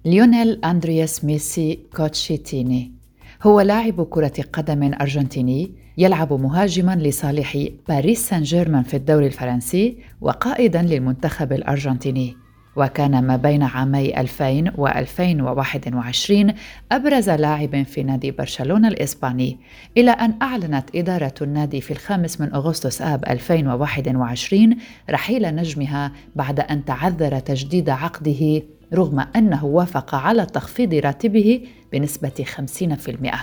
ليونيل أندرياس ميسي كوتشيتيني هو لاعب كرة قدم أرجنتيني يلعب مهاجماً لصالح باريس سان جيرمان في الدوري الفرنسي وقائداً للمنتخب الأرجنتيني، وكان ما بين عامي 2000 و2021 أبرز لاعب في نادي برشلونة الإسباني، إلى أن أعلنت إدارة النادي في 5 أغسطس آب 2021 رحيل نجمها بعد أن تعذر تجديد عقده رغم أنه وافق على تخفيض راتبه بنسبة 50%.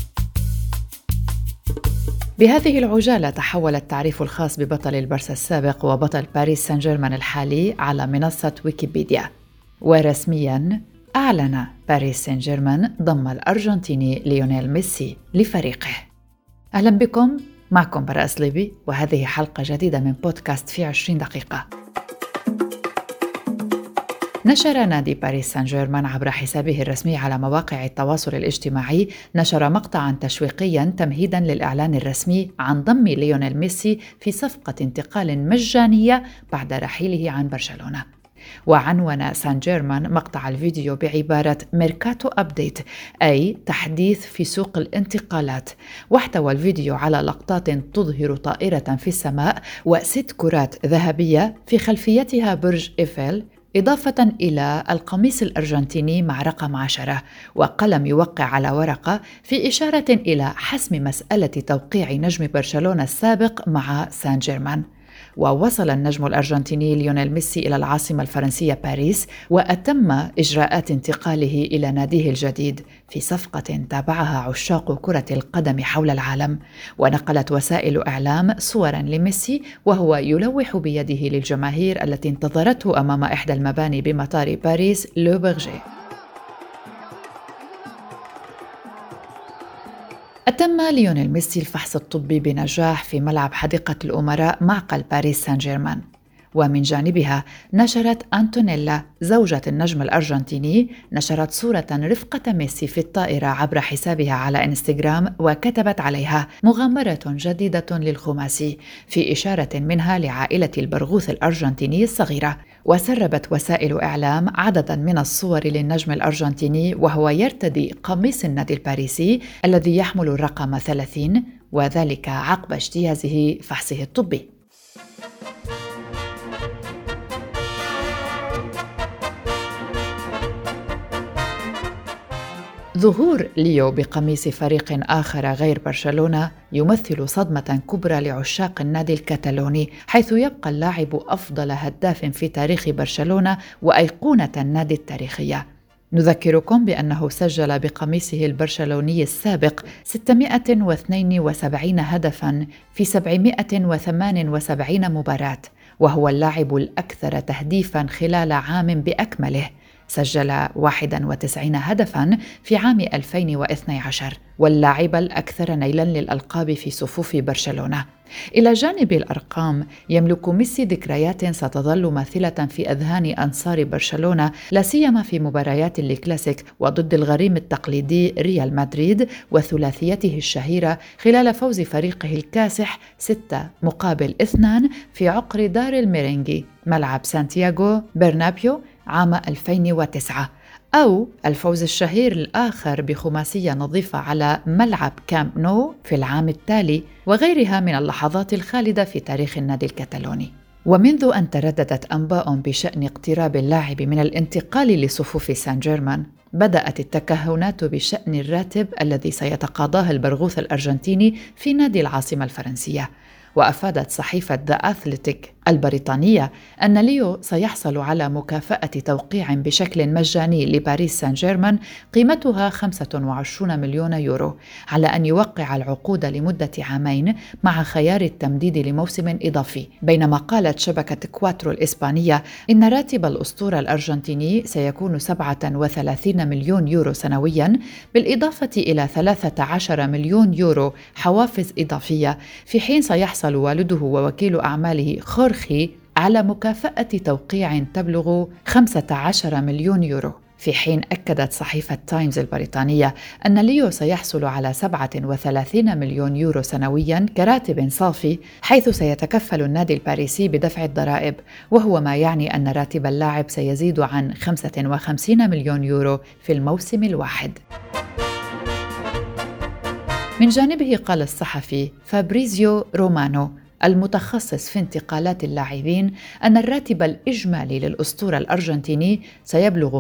بهذه العجالة تحول التعريف الخاص ببطل البارسا السابق وبطل باريس سان جيرمان الحالي على منصة ويكيبيديا، ورسمياً أعلن باريس سان جيرمان ضم الأرجنتيني ليونيل ميسي لفريقه. أهلا بكم، معكم براء صليبي، وهذه حلقة جديدة من بودكاست في 20 دقيقة. نشر نادي باريس سان جيرمان عبر حسابه الرسمي على مواقع التواصل الاجتماعي مقطعاً تشويقياً تمهيداً للإعلان الرسمي عن ضم ليونيل ميسي في صفقة انتقال مجانية بعد رحيله عن برشلونة. وعنون سان جيرمان مقطع الفيديو بعبارة ميركاتو أبديت، أي تحديث في سوق الانتقالات، واحتوى الفيديو على لقطات تظهر طائرة في السماء و6 كرات ذهبية في خلفيتها برج إيفل، إضافة إلى القميص الأرجنتيني مع رقم 10 وقلم يوقع على ورقة في إشارة إلى حسم مسألة توقيع نجم برشلونة السابق مع سان جيرمان. ووصل النجم الأرجنتيني ليونيل ميسي إلى العاصمة الفرنسية باريس، وأتم إجراءات انتقاله إلى ناديه الجديد في صفقة تابعها عشاق كرة القدم حول العالم. ونقلت وسائل إعلام صوراً لميسي وهو يلوح بيده للجماهير التي انتظرته أمام إحدى المباني بمطار باريس لو بيرجي. أتم ليونيل ميسي الفحص الطبي بنجاح في ملعب حديقة الأمراء معقل باريس سان جيرمان. ومن جانبها نشرت أنتونيلا زوجة النجم الأرجنتيني نشرت صورة رفقة ميسي في الطائرة عبر حسابها على إنستغرام، وكتبت عليها مغامرة جديدة للخماسي، في إشارة منها لعائلة البرغوث الأرجنتيني الصغيرة. وسربت وسائل إعلام عدداً من الصور للنجم الأرجنتيني وهو يرتدي قميص النادي الباريسي الذي يحمل الرقم 30، وذلك عقب اجتيازه فحصه الطبي. ظهور ليو بقميص فريق آخر غير برشلونة يمثل صدمة كبرى لعشاق النادي الكتالوني، حيث يبقى اللاعب أفضل هداف في تاريخ برشلونة وأيقونة النادي التاريخية. نذكركم بأنه سجل بقميصه البرشلوني السابق 672 هدفاً في 778 مباراة، وهو اللاعب الأكثر تهديفاً خلال عام بأكمله، سجل 91 هدفاً في عام 2012، واللاعب الأكثر نيلاً للألقاب في صفوف برشلونة. إلى جانب الأرقام، يملك ميسي ذكريات ستظل ماثلة في أذهان أنصار برشلونة، لا سيما في مباريات الكلاسيك وضد الغريم التقليدي ريال مدريد، وثلاثيته الشهيرة خلال فوز فريقه الكاسح 6-2 في عقر دار الميرينغي ملعب سانتياغو برنابيو عام 2009، أو الفوز الشهير الآخر بخماسية نظيفة على ملعب كامب نو في العام التالي، وغيرها من اللحظات الخالدة في تاريخ النادي الكتالوني. ومنذ أن ترددت أنباء بشأن اقتراب اللاعب من الانتقال لصفوف سان جيرمان، بدأت التكهنات بشأن الراتب الذي سيتقاضاه البرغوث الأرجنتيني في نادي العاصمة الفرنسية. وأفادت صحيفة ذا أثليتيك البريطانية أن ليو سيحصل على مكافأة توقيع بشكل مجاني لباريس سان جيرمان قيمتها 25 مليون يورو، على أن يوقع العقود لمدة عامين مع خيار التمديد لموسم إضافي. بينما قالت شبكة كواترو الإسبانية إن راتب الأسطورة الأرجنتيني سيكون 37 مليون يورو سنوياً، بالإضافة إلى 13 مليون يورو حوافز إضافية، في حين سيحصل والده ووكيل أعماله خورخي على مكافأة توقيع تبلغ 15 مليون يورو. في حين أكدت صحيفة تايمز البريطانية أن ليو سيحصل على 37 مليون يورو سنوياً كراتب صافي، حيث سيتكفل النادي الباريسي بدفع الضرائب، وهو ما يعني أن راتب اللاعب سيزيد عن 55 مليون يورو في الموسم الواحد. من جانبه قال الصحفي فابريزيو رومانو المتخصص في انتقالات اللاعبين أن الراتب الإجمالي للأسطورة الأرجنتيني سيبلغ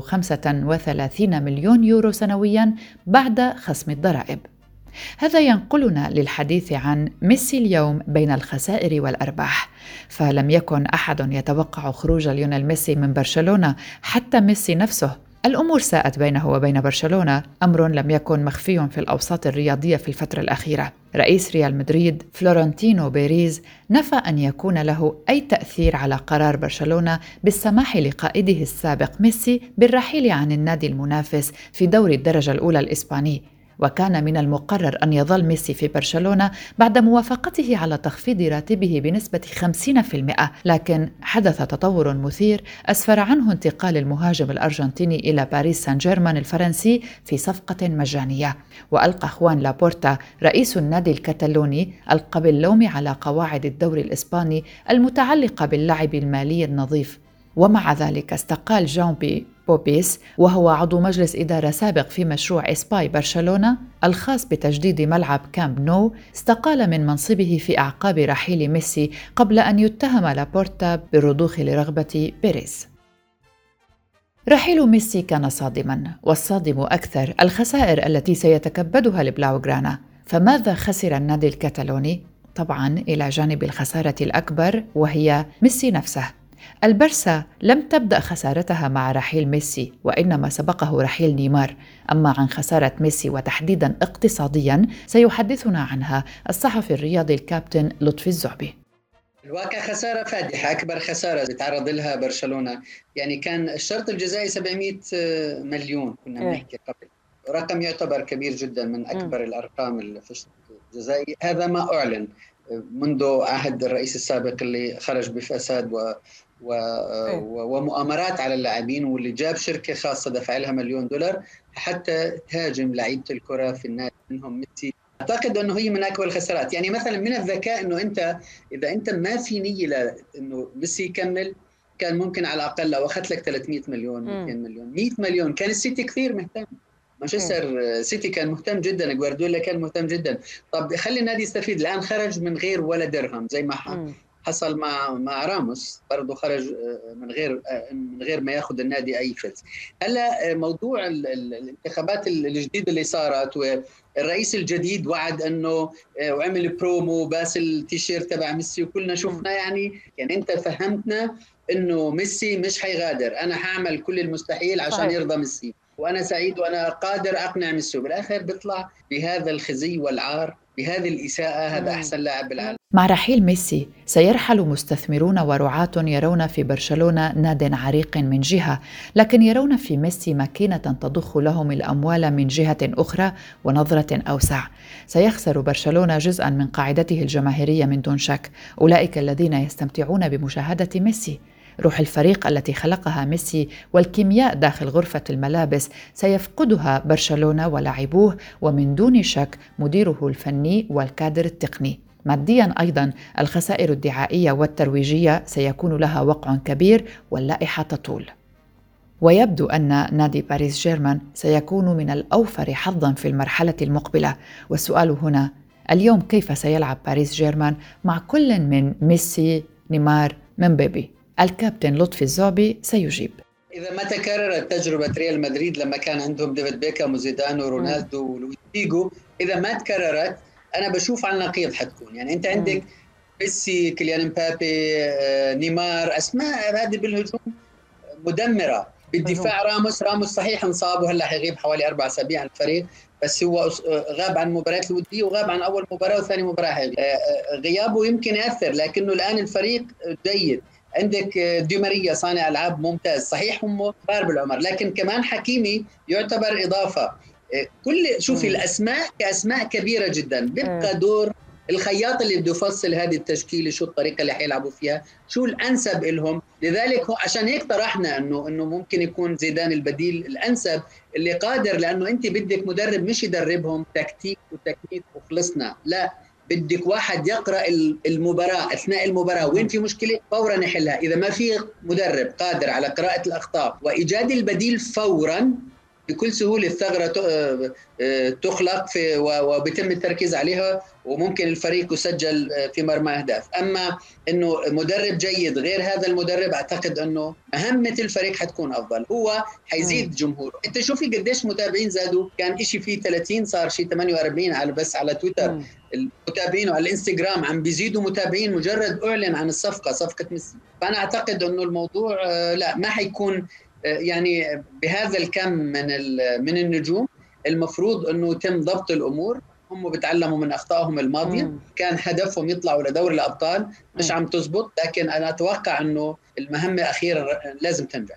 35 مليون يورو سنوياً بعد خصم الضرائب. هذا ينقلنا للحديث عن ميسي اليوم بين الخسائر والأرباح، فلم يكن أحد يتوقع خروج ليونيل ميسي من برشلونة، حتى ميسي نفسه. الأمور ساءت بينه وبين برشلونة، أمر لم يكن مخفي في الأوساط الرياضية في الفترة الأخيرة. رئيس ريال مدريد فلورنتينو بيريز نفى أن يكون له أي تأثير على قرار برشلونة بالسماح لقائده السابق ميسي بالرحيل عن النادي المنافس في دوري الدرجة الأولى الإسباني، وكان من المقرر أن يظل ميسي في برشلونة بعد موافقته على تخفيض راتبه بنسبة 50%، لكن حدث تطور مثير أسفر عنه انتقال المهاجم الأرجنتيني إلى باريس سان جيرمان الفرنسي في صفقة مجانية. وألقى خوان لابورتا رئيس النادي الكتالوني ألقى باللوم على قواعد الدوري الإسباني المتعلقة باللعب المالي النظيف، ومع ذلك استقال جامبي بوبيس وهو عضو مجلس إدارة سابق في مشروع إسباي برشلونة الخاص بتجديد ملعب كامب نو، استقال من منصبه في أعقاب رحيل ميسي قبل أن يتهم لابورتا بالرضوخ لرغبة بيريز. رحيل ميسي كان صادماً، والصادم أكثر الخسائر التي سيتكبدها البلاوغرانا. فماذا خسر النادي الكتالوني؟ طبعاً إلى جانب الخسارة الأكبر وهي ميسي نفسه. البرسا لم تبدأ خسارتها مع رحيل ميسي، وإنما سبقه رحيل نيمار. أما عن خسارة ميسي وتحديداً اقتصادياً سيحدثنا عنها الصحفي الرياضي الكابتن لطفي الزعبي. الواقع خسارة فادحة، أكبر خسارة تعرض لها برشلونة. يعني كان الشرط الجزائي 700 مليون كنا بنحكي قبل، رقم يعتبر كبير جدا من أكبر الأرقام في الشرط الجزائي. هذا ما أعلن منذ عهد الرئيس السابق اللي خرج بفساد ومؤامرات على اللاعبين، واللي جاب شركة خاصة دفع لها $1,000,000 حتى تهاجم لعيبة الكرة في النادي منهم ميسي. أعتقد أنه هي من أكبر الخسارات. يعني مثلا من الذكاء أنه إذا أنت ما في نية أنه ميسي يكمل، كان ممكن على الأقل لو أخذت لك 300 مليون 200 مليون 100 مليون. كان السيتي كثير مهتم، مانشستر سيتي كان مهتم جدا، جوارديولا كان مهتم جدا. طب خلي النادي يستفيد. الآن خرج من غير ولا درهم، زي ما حصل مع راموس، برضه خرج من غير ما ياخذ النادي أي فلس. هلا موضوع الانتخابات الجديدة اللي صارت، والرئيس الجديد وعد انه وعمل برومو باس التيشيرت تبع ميسي، وكلنا شفنا. يعني انت فهمتنا انه ميسي مش حيغادر، انا هعمل كل المستحيل عشان يرضى ميسي، وانا سعيد وانا قادر اقنع ميسي. بالاخر بيطلع بهذا الخزي والعار، بهذه الاساءه. هذا احسن لاعب بالعالم. مع رحيل ميسي سيرحل مستثمرون ورعاة يرون في برشلونة ناد عريق من جهة، لكن يرون في ميسي ماكينة تضخ لهم الأموال من جهة أخرى ونظرة أوسع. سيخسر برشلونة جزءاً من قاعدته الجماهيرية من دون شك، أولئك الذين يستمتعون بمشاهدة ميسي. روح الفريق التي خلقها ميسي والكيمياء داخل غرفة الملابس سيفقدها برشلونة ولاعبوه، ومن دون شك مديره الفني والكادر التقني. مادياً أيضاً الخسائر الدعائية والترويجية سيكون لها وقع كبير، واللائحة تطول. ويبدو أن نادي باريس جيرمان سيكون من الأوفر حظاً في المرحلة المقبلة. والسؤال هنا اليوم كيف سيلعب باريس جيرمان مع كل من ميسي، نيمار، مبابي؟ الكابتن لطفي الزعبي سيجيب. إذا ما تكررت تجربة ريال مدريد لما كان عندهم ديفيد بيكهام وزيدان ورونالدو ولويس فيجو، إذا ما تكررت أنا بشوف على النقيض حتكون. يعني أنت عندك ميسي، كيليان مبابي، نيمار، أسماء هذه بالهجوم مدمرة. بالدفاع راموس صحيح انصاب وهلا حيغيب حوالي 4 أسابيع عن الفريق، بس هو غاب عن المباريات الودية وغاب عن أول مباراة وثاني مباراة حيغيب. غيابه يمكن يأثر، لكنه الآن الفريق جيد. عندك دي ماريا صانع ألعاب ممتاز، صحيح هم كبار بالعمر، لكن كمان حكيمي يعتبر إضافة. كل شوفي الأسماء كأسماء كبيرة جدا، بيبقى دور الخياط اللي بده يفصل هذه التشكيله شو الطريقه اللي حيلعبوا فيها، شو الانسب لهم. لذلك عشان هيك طرحنا انه ممكن يكون زيدان البديل الانسب اللي قادر، لانه انت بدك مدرب مش يدربهم تكتيك وتكنيك وخلصنا، لا، بدك واحد يقرا المباراه اثناء المباراه، وين في مشكله فورا يحلها. اذا ما في مدرب قادر على قراءه الاخطاء وايجاد البديل فورا بكل سهوله الثغره تخلق وبيتم التركيز عليها، وممكن الفريق يسجل في مرمى اهداف. اما انه مدرب جيد غير هذا المدرب، اعتقد انه مهمه الفريق حتكون افضل، هو حيزيد جمهوره. انت شوفي قديش متابعين زادوا، كان شيء فيه 30 صار شيء 48 على بس على تويتر. المتابعين وعلى الانستغرام عم بيزيدوا متابعين مجرد اعلن عن صفقه ميسي. فانا اعتقد انه الموضوع لا ما حيكون يعني بهذا الكم من النجوم. المفروض انه يتم ضبط الامور، هم بيتعلموا من اخطائهم الماضيه. كان هدفهم يطلعوا لدوري الابطال، مش عم تزبط، لكن انا اتوقع انه المهمه اخيرا لازم تنجح.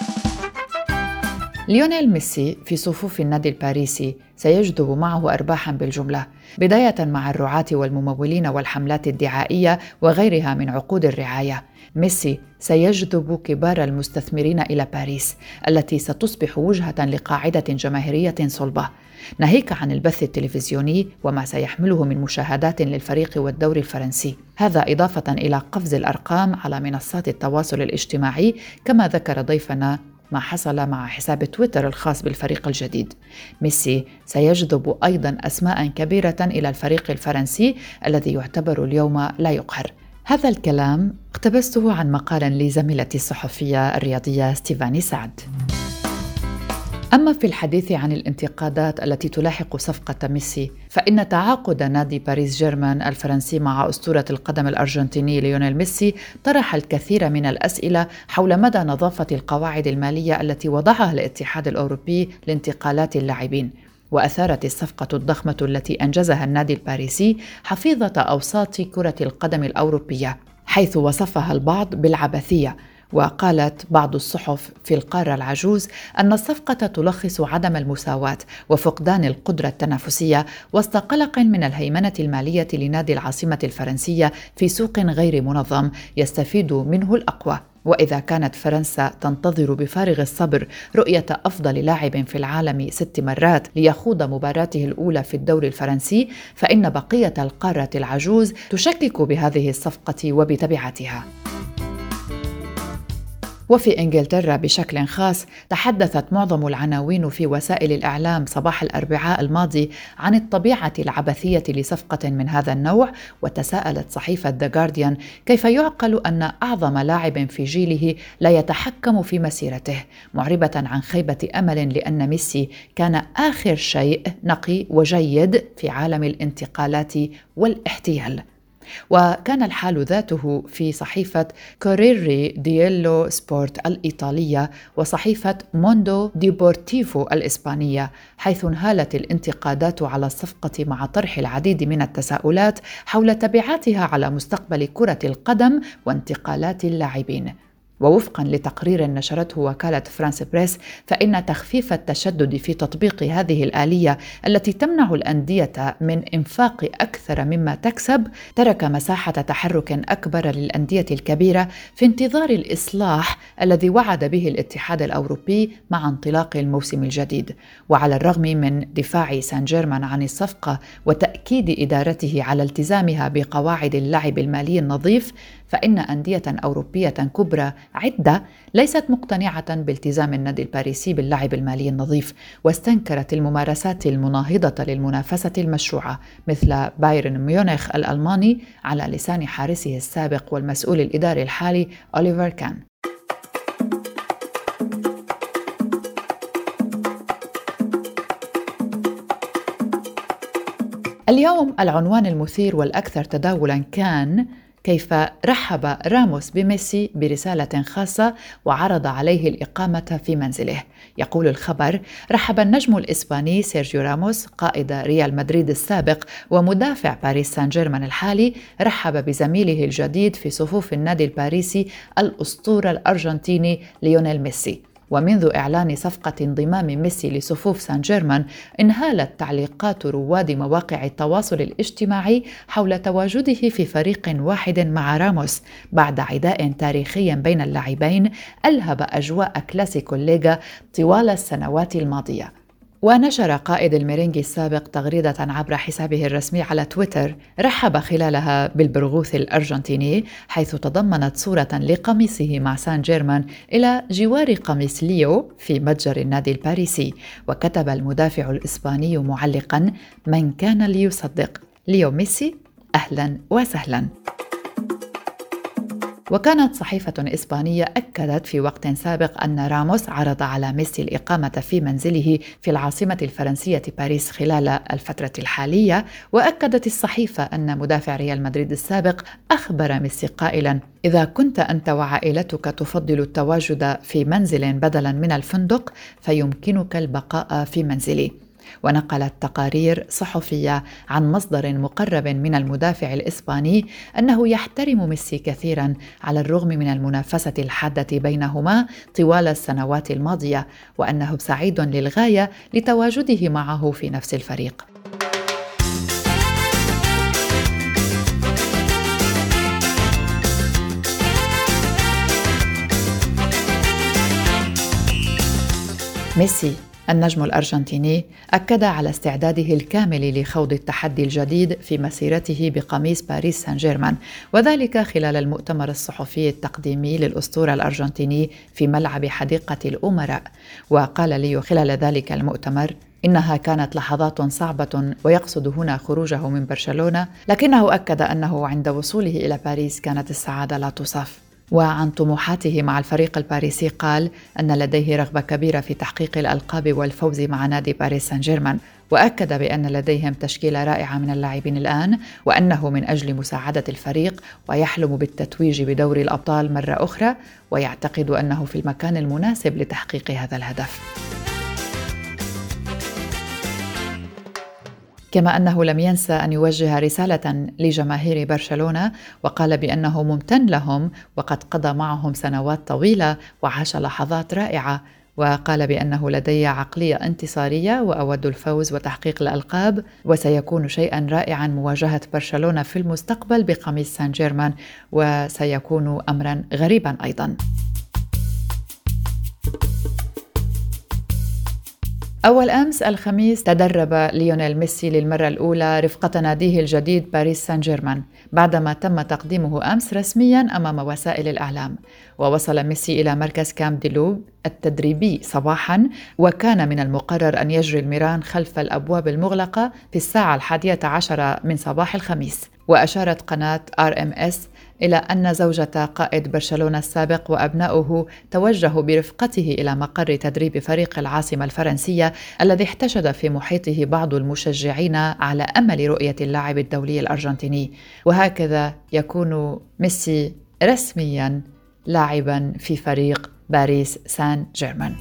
ليونيل ميسي في صفوف النادي الباريسي سيجذب معه أرباحاً بالجملة، بداية مع الرعاة والممولين والحملات الدعائية وغيرها من عقود الرعاية. ميسي سيجذب كبار المستثمرين إلى باريس التي ستصبح وجهة لقاعدة جماهيرية صلبة، ناهيك عن البث التلفزيوني وما سيحمله من مشاهدات للفريق والدوري الفرنسي. هذا إضافة إلى قفز الأرقام على منصات التواصل الاجتماعي، كما ذكر ضيفنا ما حصل مع حساب تويتر الخاص بالفريق الجديد. ميسي سيجذب أيضاً أسماء كبيرة إلى الفريق الفرنسي الذي يعتبر اليوم لا يقهر. هذا الكلام اقتبسته عن مقال لزميلتي الصحفية الرياضية ستيفاني سعد. أما في الحديث عن الانتقادات التي تلاحق صفقة ميسي، فإن تعاقد نادي باريس جيرمان الفرنسي مع أسطورة القدم الأرجنتيني ليونيل ميسي طرح الكثير من الأسئلة حول مدى نظافة القواعد المالية التي وضعها الاتحاد الأوروبي لانتقالات اللاعبين. وأثارت الصفقة الضخمة التي أنجزها النادي الباريسي حفيظة أوساط كرة القدم الأوروبية، حيث وصفها البعض بالعبثية. وقالت بعض الصحف في القارة العجوز أن الصفقة تلخص عدم المساواة وفقدان القدرة التنافسية وسط قلق من الهيمنة المالية لنادي العاصمة الفرنسية في سوق غير منظم يستفيد منه الأقوى. وإذا كانت فرنسا تنتظر بفارغ الصبر رؤية أفضل لاعب في العالم 6 مرات ليخوض مباراته الأولى في الدوري الفرنسي، فإن بقية القارة العجوز تشكك بهذه الصفقة وبتبعاتها. وفي إنجلترا بشكل خاص تحدثت معظم العناوين في وسائل الإعلام صباح الأربعاء الماضي عن الطبيعة العبثية لصفقة من هذا النوع، وتساءلت صحيفة The Guardian كيف يعقل أن أعظم لاعب في جيله لا يتحكم في مسيرته، معربة عن خيبة أمل لأن ميسي كان آخر شيء نقي وجيد في عالم الانتقالات والاحتيال. وكان الحال ذاته في صحيفة كوريري دييلو سبورت الإيطالية وصحيفة موندو ديبورتيفو الإسبانية، حيث انهالت الانتقادات على الصفقة مع طرح العديد من التساؤلات حول تبعاتها على مستقبل كرة القدم وانتقالات اللاعبين. ووفقاً لتقرير نشرته وكالة فرانس بريس، فإن تخفيف التشدد في تطبيق هذه الآلية التي تمنع الأندية من إنفاق أكثر مما تكسب ترك مساحة تحرك أكبر للأندية الكبيرة في انتظار الإصلاح الذي وعد به الاتحاد الأوروبي مع انطلاق الموسم الجديد. وعلى الرغم من دفاع سان جيرمان عن الصفقة وتأكيد إدارته على التزامها بقواعد اللعب المالي النظيف، فإن أندية أوروبية كبرى عدة ليست مقتنعة بالتزام النادي الباريسي باللعب المالي النظيف، واستنكرت الممارسات المناهضة للمنافسة المشروعة مثل بايرن ميونخ الألماني على لسان حارسه السابق والمسؤول الإداري الحالي أوليفر كان. اليوم العنوان المثير والأكثر تداولاً كان كيف رحب راموس بميسي برسالة خاصة وعرض عليه الإقامة في منزله. يقول الخبر: رحب النجم الإسباني سيرجيو راموس قائد ريال مدريد السابق ومدافع باريس سان جيرمان الحالي، رحب بزميله الجديد في صفوف النادي الباريسي الأسطورة الأرجنتيني ليونيل ميسي. ومنذ إعلان صفقة انضمام ميسي لصفوف سان جيرمان انهالت تعليقات رواد مواقع التواصل الاجتماعي حول تواجده في فريق واحد مع راموس بعد عداء تاريخي بين اللاعبين ألهب أجواء كلاسيكو الليغا طوال السنوات الماضية. ونشر قائد الميرينغي السابق تغريدة عبر حسابه الرسمي على تويتر رحب خلالها بالبرغوث الأرجنتيني، حيث تضمنت صورة لقميصه مع سان جيرمان إلى جوار قميص ليو في متجر النادي الباريسي. وكتب المدافع الإسباني معلقاً: من كان ليصدق، ليو ميسي أهلاً وسهلاً. وكانت صحيفة إسبانية أكدت في وقت سابق أن راموس عرض على ميسي الإقامة في منزله في العاصمة الفرنسية باريس خلال الفترة الحالية. وأكدت الصحيفة أن مدافع ريال مدريد السابق أخبر ميسي قائلاً: إذا كنت أنت وعائلتك تفضل التواجد في منزل بدلاً من الفندق فيمكنك البقاء في منزلي. ونقلت تقارير صحفية عن مصدر مقرب من المدافع الإسباني أنه يحترم ميسي كثيراً على الرغم من المنافسة الحادة بينهما طوال السنوات الماضية، وأنه سعيد للغاية لتواجده معه في نفس الفريق. ميسي النجم الأرجنتيني أكد على استعداده الكامل لخوض التحدي الجديد في مسيرته بقميص باريس سان جيرمان، وذلك خلال المؤتمر الصحفي التقديمي للأسطورة الأرجنتيني في ملعب حديقة الأمراء. وقال ليو خلال ذلك المؤتمر: إنها كانت لحظات صعبة، ويقصد هنا خروجه من برشلونة، لكنه أكد أنه عند وصوله إلى باريس كانت السعادة لا توصف. وعن طموحاته مع الفريق الباريسي قال أن لديه رغبة كبيرة في تحقيق الألقاب والفوز مع نادي باريس سان جيرمان، وأكد بأن لديهم تشكيلة رائعة من اللاعبين الآن، وأنه من أجل مساعدة الفريق ويحلم بالتتويج بدوري الأبطال مرة أخرى، ويعتقد أنه في المكان المناسب لتحقيق هذا الهدف. كما أنه لم ينسى أن يوجه رسالة لجماهير برشلونة، وقال بأنه ممتن لهم وقد قضى معهم سنوات طويلة وعاش لحظات رائعة، وقال بأنه لدي عقلية انتصارية وأود الفوز وتحقيق الألقاب، وسيكون شيئا رائعا مواجهة برشلونة في المستقبل بقميص سان جيرمان، وسيكون أمرا غريبا أيضا. أول أمس الخميس تدرب ليونيل ميسي للمرة الأولى رفقة ناديه الجديد باريس سان جيرمان بعدما تم تقديمه أمس رسمياً أمام وسائل الإعلام. ووصل ميسي إلى مركز كامب دي لوب التدريبي صباحاً، وكان من المقرر أن يجري الميران خلف الأبواب المغلقة في الساعة 11 من صباح الخميس. وأشارت قناة RMS إلى أن زوجة قائد برشلونة السابق وأبناؤه توجهوا برفقته إلى مقر تدريب فريق العاصمة الفرنسية الذي احتشد في محيطه بعض المشجعين على أمل رؤية اللاعب الدولي الأرجنتيني. وهكذا يكون ميسي رسمياً لاعباً في فريق باريس سان جيرمان.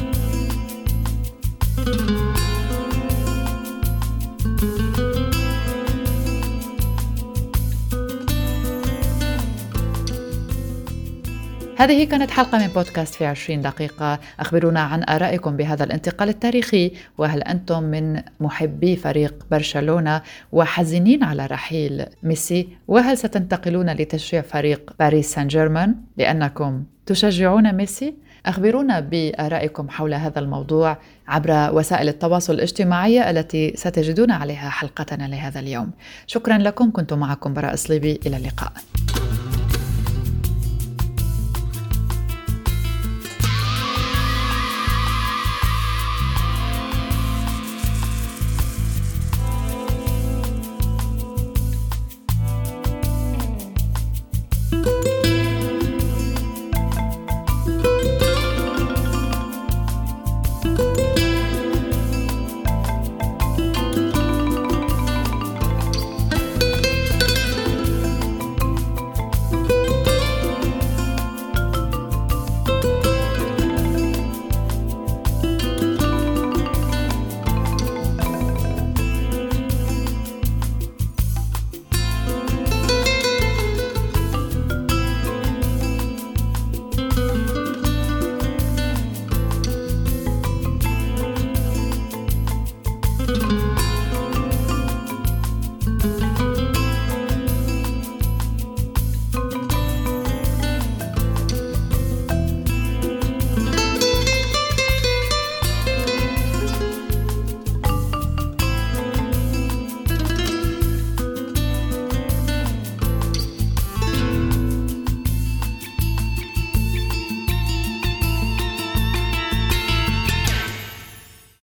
هذه كانت حلقة من بودكاست في 20 دقيقة. أخبرونا عن آرائكم بهذا الانتقال التاريخي، وهل أنتم من محبي فريق برشلونة وحزينين على رحيل ميسي، وهل ستنتقلون لتشجيع فريق باريس سان جيرمان لأنكم تشجعون ميسي؟ أخبرونا بآرائكم حول هذا الموضوع عبر وسائل التواصل الاجتماعي التي ستجدون عليها حلقتنا لهذا اليوم. شكرا لكم، كنت معكم براء صليبي، إلى اللقاء.